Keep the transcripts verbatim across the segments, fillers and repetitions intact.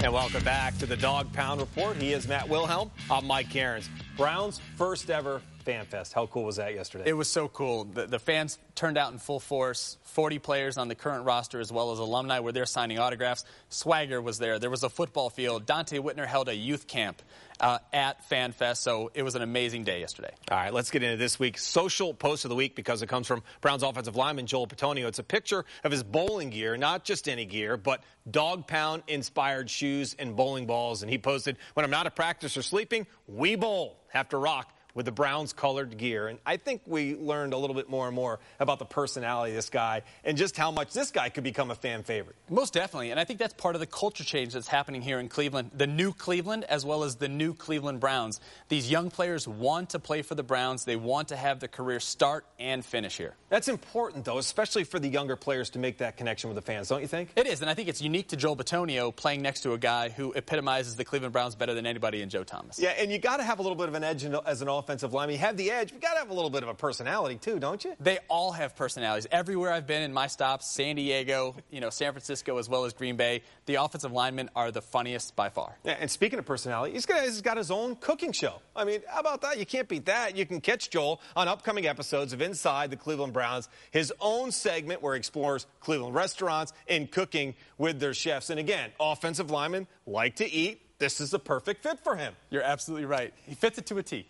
And welcome back to the Dog Pound Report. He is Matt Wilhelm. I'm Mike Cairns. Browns' first ever Fan Fest. How cool was that yesterday? It was so cool. The, the fans turned out in full force. forty players on the current roster as well as alumni were there signing autographs. Swagger was there. There was a football field. Dante Whitner held a youth camp uh, at Fan Fest, so it was an amazing day yesterday. All right, let's get into this week's social post of the week because it comes from Browns offensive lineman Joel Bitonio. It's a picture of his bowling gear, not just any gear, but Dog Pound-inspired shoes and bowling balls. And he posted, "When I'm not at practice or sleeping, we bowl. Have to rock with the Browns-colored gear." And I think we learned a little bit more and more about the personality of this guy and just how much this guy could become a fan favorite. Most definitely, and I think that's part of the culture change that's happening here in Cleveland, the new Cleveland as well as the new Cleveland Browns. These young players want to play for the Browns. They want to have their career start and finish here. That's important, though, especially for the younger players to make that connection with the fans, don't you think? It is, and I think it's unique to Joel Bitonio playing next to a guy who epitomizes the Cleveland Browns better than anybody in Joe Thomas. Yeah, and you got to have a little bit of an edge as an offensive lineman. You have the edge, but you got to have a little bit of a personality, too, don't you? They all have personalities. Everywhere I've been in my stops, San Diego, you know, San Francisco, as well as Green Bay, the offensive linemen are the funniest by far. Yeah, and speaking of personality, he's got, he's got his own cooking show. I mean, how about that? You can't beat that. You can catch Joel on upcoming episodes of Inside the Cleveland Browns, his own segment where he explores Cleveland restaurants and cooking with their chefs. And again, offensive linemen like to eat. This is the perfect fit for him. You're absolutely right. He fits it to a T.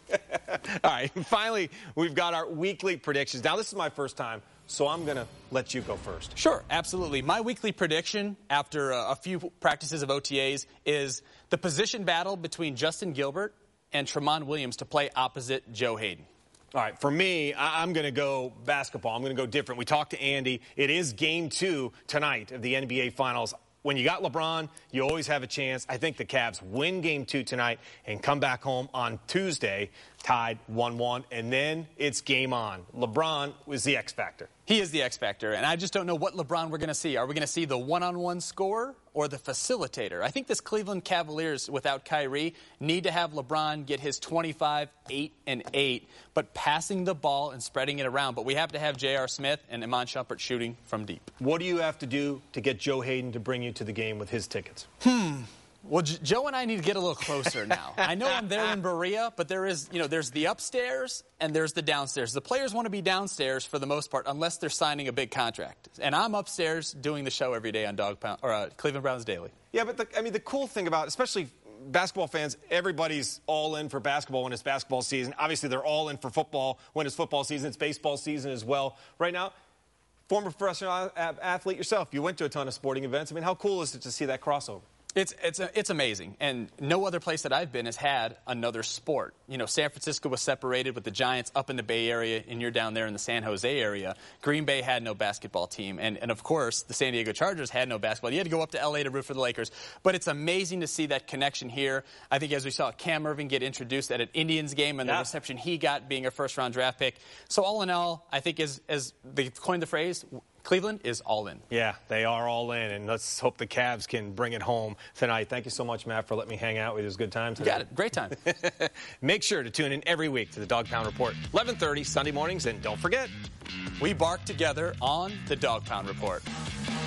All right, finally, we've got our weekly predictions. Now, this is my first time, so I'm going to let you go first. Sure, absolutely. My weekly prediction after a, a few practices of O T As is the position battle between Justin Gilbert and Tramon Williams to play opposite Joe Haden. All right, for me, I'm going to go basketball. I'm going to go different. We talked to Andy. It is game two tonight of the N B A Finals. When you got LeBron, you always have a chance. I think the Cavs win game two tonight and come back home on Tuesday tied one one, and then it's game on. LeBron was the X factor. He is the X factor, and I just don't know what LeBron we're going to see. Are we going to see the one-on-one scorer or the facilitator? I think this Cleveland Cavaliers without Kyrie need to have LeBron get his twenty-five, eight, and eight, but passing the ball and spreading it around. But we have to have J R. Smith and Iman Shumpert shooting from deep. What do you have to do to get Joe Haden to bring you to the game with his tickets? Hmm. Well, J Joe and I need to get a little closer now. I know I'm there in Berea, but there is, you know, there's the upstairs and there's the downstairs. The players want to be downstairs for the most part, unless they're signing a big contract. And I'm upstairs doing the show every day on Dog Pound or uh, Cleveland Browns Daily. Yeah, but the, I mean, the cool thing about, especially basketball fans, everybody's all in for basketball when it's basketball season. Obviously, they're all in for football when it's football season. It's baseball season as well. Right now, former professional athlete yourself, you went to a ton of sporting events. I mean, how cool is it to see that crossover? It's it's it's amazing, and no other place that I've been has had another sport. You know, San Francisco was separated with the Giants up in the Bay Area, and you're down there in the San Jose area. Green Bay had no basketball team, and, and of course, the San Diego Chargers had no basketball. You had to go up to L A to root for the Lakers, but it's amazing to see that connection here. I think as we saw Cam Irving get introduced at an Indians game and yeah. the reception he got being a first-round draft pick. So all in all, I think as, as they coined the phrase, Cleveland is all in. Yeah, they are all in, and let's hope the Cavs can bring it home tonight. Thank you so much, Matt, for letting me hang out with you. It was a good time today. You got it. Great time. Make sure to tune in every week to the Dog Pound Report, eleven thirty Sunday mornings, and don't forget, we bark together on the Dog Pound Report.